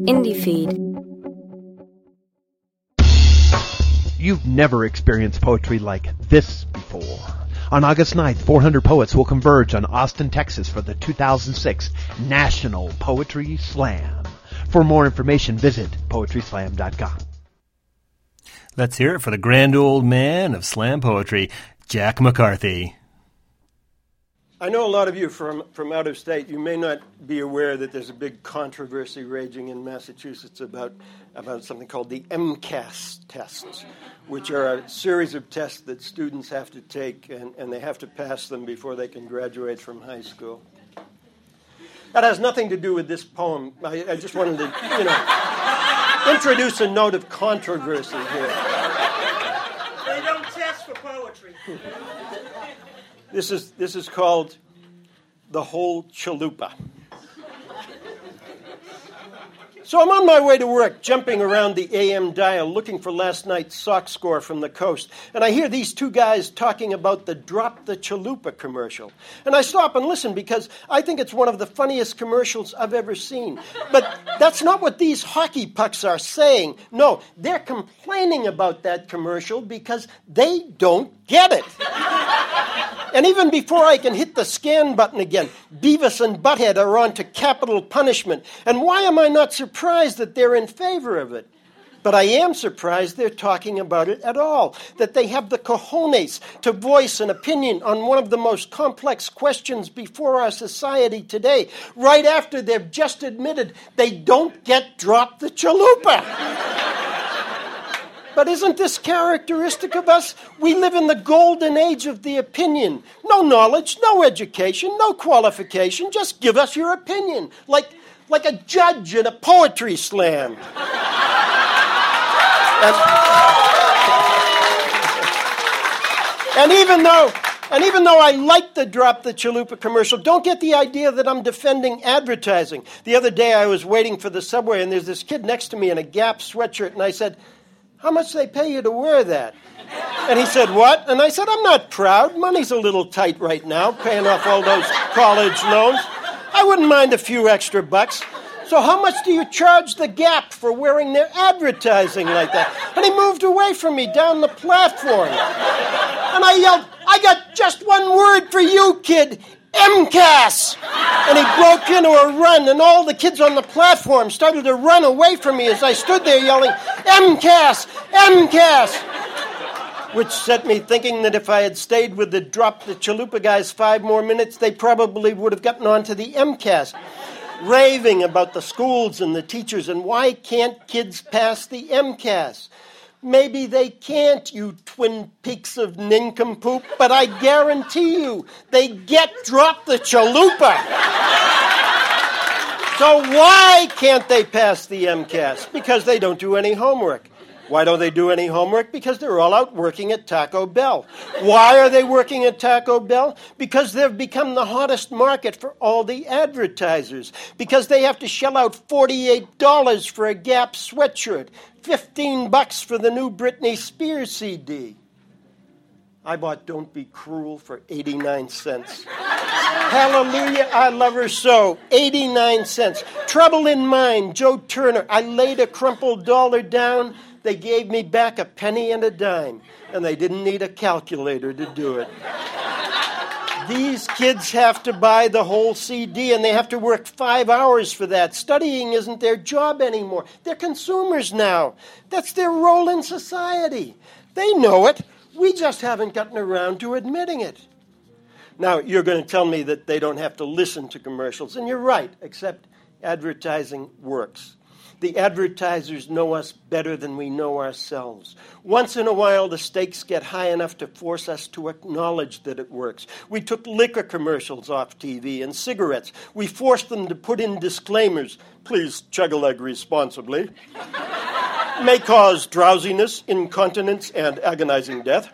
Indie Feed. You've never experienced poetry like this before. On August 9th, 400 poets will converge on Austin, Texas for the 2006 National Poetry Slam. For more information, visit poetryslam.com. Let's hear it for the grand old man of slam poetry, Jack McCarthy. I know a lot of you from out of state, you may not be aware that there's a big controversy raging in Massachusetts about something called the MCAS tests, which are a series of tests that students have to take, and they have to pass them before they can graduate from high school. That has nothing to do with this poem. I just wanted to, introduce a note of controversy here. They don't test for poetry. This is called The Whole Chalupa. So I'm on my way to work, jumping around the AM dial, looking for last night's sock score from the coast. And I hear these two guys talking about the Drop the Chalupa commercial. And I stop and listen because I think it's one of the funniest commercials I've ever seen. But that's not what these hockey pucks are saying. No, they're complaining about that commercial because they don't get it. And even before I can hit the scan button again, Beavis and Butthead are on to capital punishment. And why am I not surprised that they're in favor of it? But I am surprised they're talking about it at all, that they have the cojones to voice an opinion on one of the most complex questions before our society today, right after they've just admitted they don't get Drop the Chalupa. But isn't this characteristic of us? We live in the golden age of the opinion. No knowledge, no education, no qualification. Just give us your opinion, like a judge in a poetry slam. And even though I like the Drop the Chalupa commercial, don't get the idea that I'm defending advertising. The other day I was waiting for the subway, and there's this kid next to me in a Gap sweatshirt, and I said, "How much do they pay you to wear that?" And he said, "What?" And I said, "I'm not proud. Money's a little tight right now, paying off all those college loans. I wouldn't mind a few extra bucks. So how much do you charge the Gap for wearing their advertising like that?" And he moved away from me down the platform. And I yelled, "I got just one word for you, kid. MCAS!" And he broke into a run, and all the kids on the platform started to run away from me as I stood there yelling, "MCAS! MCAS!" Which set me thinking that if I had stayed with the Drop the Chalupa guys 5 more minutes, they probably would have gotten on to the MCAS, raving about the schools and the teachers and why can't kids pass the MCAS. Maybe they can't, you twin peaks of nincompoop, but I guarantee you they get Drop the Chalupa. So why can't they pass the MCAS? Because they don't do any homework. Why don't they do any homework? Because they're all out working at Taco Bell. Why are they working at Taco Bell? Because they've become the hottest market for all the advertisers. Because they have to shell out $48 for a Gap sweatshirt, $15 for the new Britney Spears CD. I bought Don't Be Cruel for 89 cents. Hallelujah, I love her so. 89 cents. Trouble in Mind, Joe Turner. I laid a crumpled dollar down. They gave me back a penny and a dime, and they didn't need a calculator to do it. These kids have to buy the whole CD, and they have to work 5 hours for that. Studying isn't their job anymore. They're consumers now. That's their role in society. They know it. We just haven't gotten around to admitting it. Now, you're going to tell me that they don't have to listen to commercials, and you're right, except advertising works. The advertisers know us better than we know ourselves. Once in a while, the stakes get high enough to force us to acknowledge that it works. We took liquor commercials off TV and cigarettes. We forced them to put in disclaimers. Please chug-a-leg responsibly. May cause drowsiness, incontinence, and agonizing death.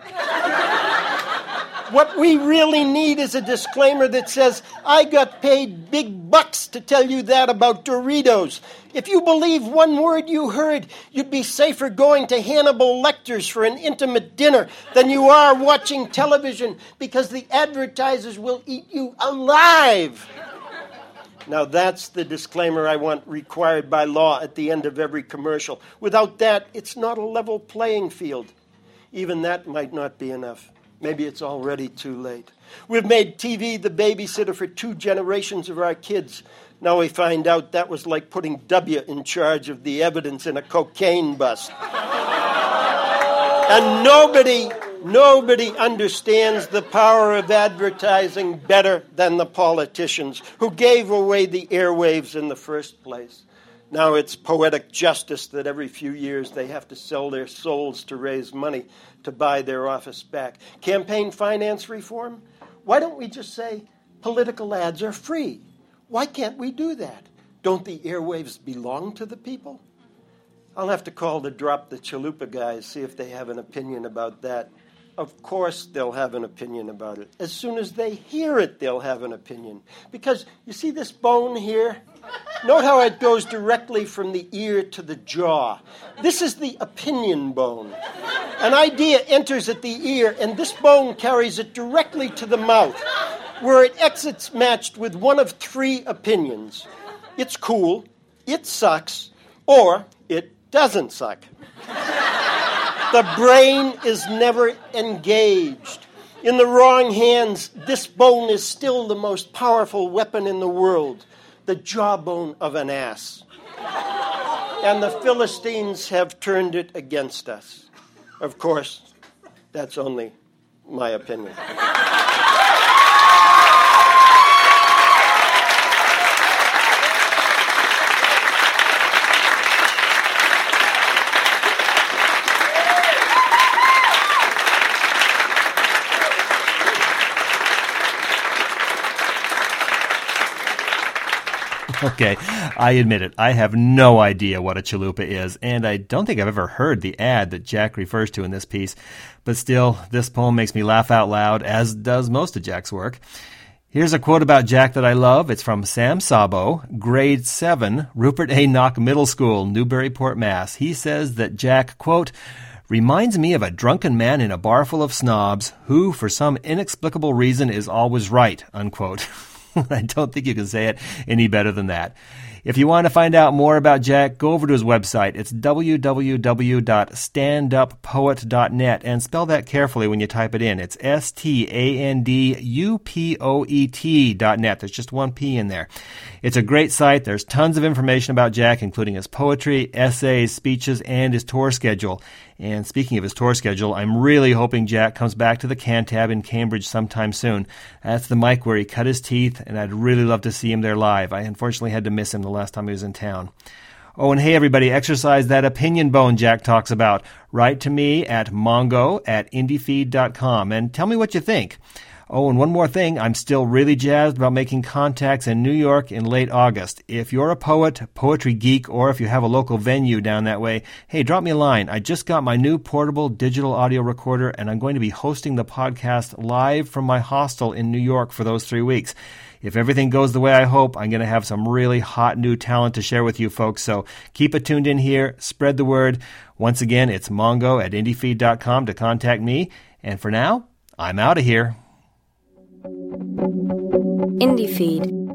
What we really need is a disclaimer that says, I got paid big bucks to tell you that about Doritos. If you believe one word you heard, you'd be safer going to Hannibal Lecter's for an intimate dinner than you are watching television because the advertisers will eat you alive. Now that's the disclaimer I want required by law at the end of every commercial. Without that, it's not a level playing field. Even that might not be enough. Maybe it's already too late. We've made TV the babysitter for 2 generations of our kids. Now we find out that was like putting W in charge of the evidence in a cocaine bust. And nobody understands the power of advertising better than the politicians who gave away the airwaves in the first place. Now it's poetic justice that every few years they have to sell their souls to raise money to buy their office back. Campaign finance reform? Why don't we just say political ads are free? Why can't we do that? Don't the airwaves belong to the people? I'll have to call the Drop the Chalupa guys, see if they have an opinion about that. Of course they'll have an opinion about it. As soon as they hear it, they'll have an opinion. Because you see this bone here? Note how it goes directly from the ear to the jaw. This is the opinion bone. An idea enters at the ear, and this bone carries it directly to the mouth, where it exits matched with one of 3 opinions. It's cool, it sucks, or it doesn't suck. The brain is never engaged. In the wrong hands, this bone is still the most powerful weapon in the world, the jawbone of an ass. And the Philistines have turned it against us. Of course, that's only my opinion. Okay, I admit it. I have no idea what a chalupa is, and I don't think I've ever heard the ad that Jack refers to in this piece. But still, this poem makes me laugh out loud, as does most of Jack's work. Here's a quote about Jack that I love. It's from Sam Sabo, grade 7, Rupert A. Knock Middle School, Newburyport, Mass. He says that Jack, quote, reminds me of a drunken man in a bar full of snobs who, for some inexplicable reason, is always right, unquote. I don't think you can say it any better than that. If you want to find out more about Jack, go over to his website. It's www.standuppoet.net, and spell that carefully when you type it in. It's STANDUPOET.net. There's just one P in there. It's a great site. There's tons of information about Jack, including his poetry, essays, speeches, and his tour schedule. And speaking of his tour schedule, I'm really hoping Jack comes back to the Cantab in Cambridge sometime soon. That's the mic where he cut his teeth, and I'd really love to see him there live. I unfortunately had to miss him the last time he was in town. Oh, and hey, everybody, exercise that opinion bone Jack talks about. Write to me at mongo@indiefeed.com and tell me what you think. Oh, and one more thing, I'm still really jazzed about making contacts in New York in late August. If you're a poet, poetry geek, or if you have a local venue down that way, hey, drop me a line. I just got my new portable digital audio recorder, and I'm going to be hosting the podcast live from my hostel in New York for those 3 weeks. If everything goes the way I hope, I'm going to have some really hot new talent to share with you folks, so keep it tuned in here, spread the word. Once again, it's mongo@indiefeed.com to contact me, and for now, I'm out of here. IndieFeed.